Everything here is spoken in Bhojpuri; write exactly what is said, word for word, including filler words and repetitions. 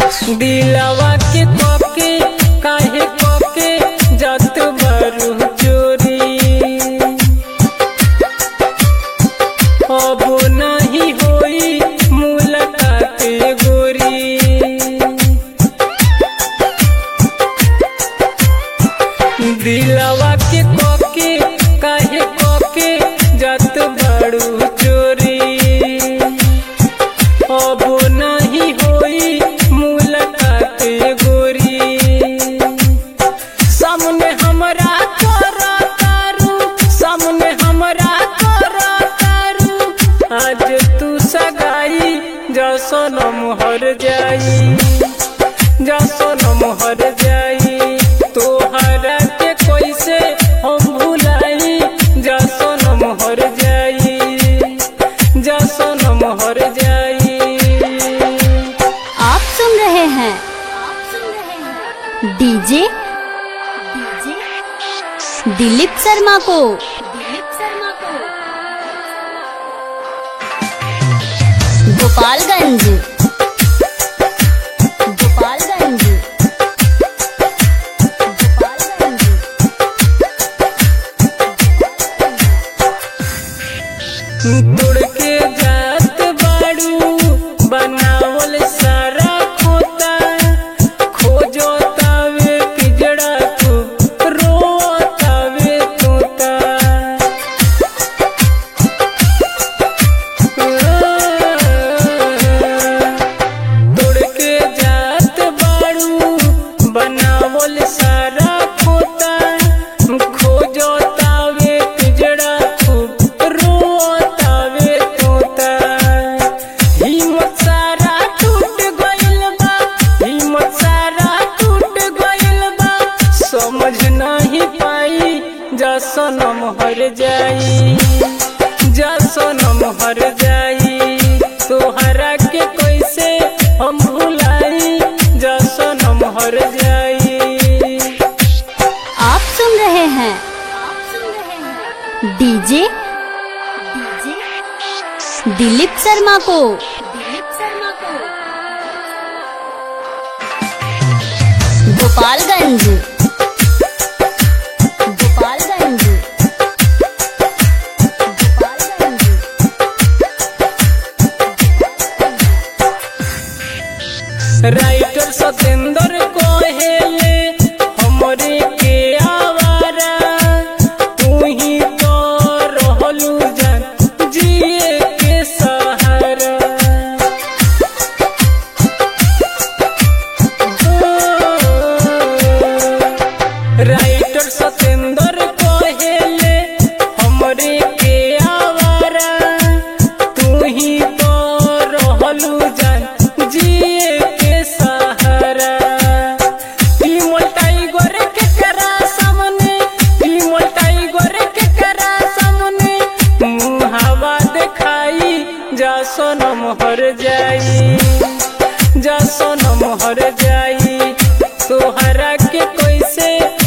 दिलवा के कोके काहे कोके जात बारू चोरी। अब नहीं होई मुलाकात गोरी। दिलवा के कोके काहे कोके जात बारू चोरी। अब नहीं होई मुलाकात गोरी। सामने हमरा तोरा तारू, सामने हमरा तोरा तारू। आज तू सगाई जा सनम हर जाई, जा सनम हर जाई। तोहरा के कैसे हम भुलाई, जा सनम हर जाई, जा सनम हर जाई। आप सुन रहे हैं डीजे दिलीप शर्मा को। दिलीप शर्मा को गोपालगंज गोपालगंज गोपालगंज। तोड़ के जात बाड़ू बनावल सारा खोता। खोजो तावे पिजड़ा तू रोतावे तोता। तोड़ के जात बाड़ू बनावल सारा खोता। खोजो तावे पिजड़ा तू रोतावे तोता। हिम्मत सारा टूट गइल बा, हिम्मत सारा टूट गइल बा। समझ नहीं पाई जा सनम हर जाई, जा सनम हर जाई। तोहरा के कैसे हम भुलाई, जा सनम हर जाई। आप सुन रहे हैं डीजे दिलीप शर्मा को। दिलीप शर्मा को गोपालगंज गोपालगंज गोपालगंज। राइटर सतेंद्र कहेले हमरे के आवारा। तू ही तो रहलू जान जिए के सहारा। राइटर सतेंद्र कहेले हमरे के आवारा। तू ही तो रहलू जान जिए के सहारा। विमल टाइगर के करा सामने, विमल टाइगर के करा सामने। मुहावा दिखाई जा सनम हर जाई, जा सनम हर जाई। तोहरा के कैसे